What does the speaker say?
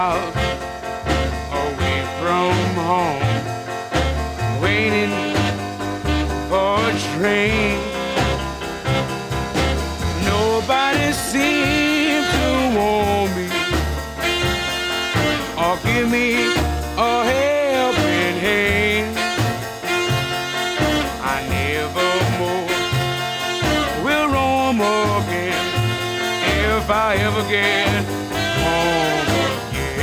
out away from home, waiting for a train. Nobody seemed to want me or give me a helping hand. I never more will roam again if I ever get